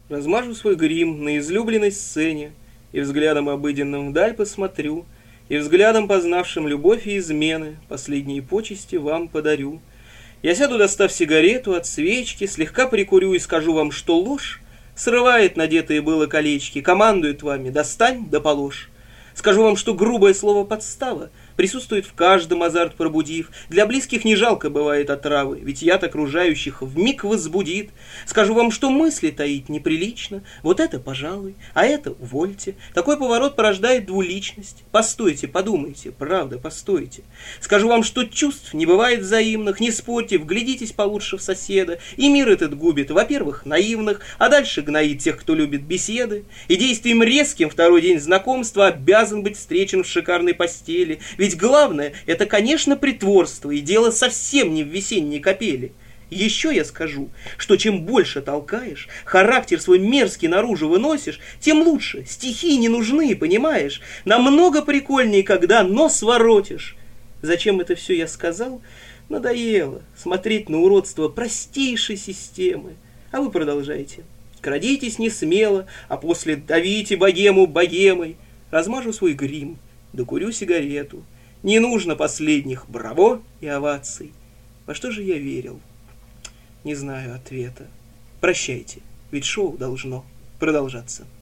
Размажу свой грим на излюбленной сцене, и взглядом обыденным вдаль посмотрю, и взглядом, познавшим любовь и измены, последние почести вам подарю. Я сяду, достав сигарету от свечки, слегка прикурю и скажу вам, что ложь срывает надетые было колечки, командует вами: достань да положь. Скажу вам, что грубое слово подстава присутствует в каждом, азарт пробудив. Для близких не жалко бывает отравы, ведь яд окружающих вмиг возбудит. Скажу вам, что мысли таить неприлично, вот это пожалуй, а это увольте. Такой поворот порождает двуличность. Постойте, подумайте, правда, постойте. Скажу вам, что чувств не бывает взаимных, не спорьте, вглядитесь получше в соседа. И мир этот губит, во-первых, наивных, а дальше гноит тех, кто любит беседы. И действием резким второй день знакомства обязан быть встречен в шикарной постели. Ведь главное, это, конечно, притворство, и дело совсем не в весенней капели. Еще я скажу, что чем больше толкаешь, характер свой мерзкий наружу выносишь, тем лучше, стихи не нужны, понимаешь? Намного прикольнее, когда нос воротишь. Зачем это все я сказал? Надоело смотреть на уродство простейшей системы. А вы продолжайте. Крадитесь не смело, а после давите богему богемой. Размажу свой грим, докурю сигарету. Не нужно последних браво и оваций. Во что же я верил? Не знаю ответа. Прощайте, ведь шоу должно продолжаться.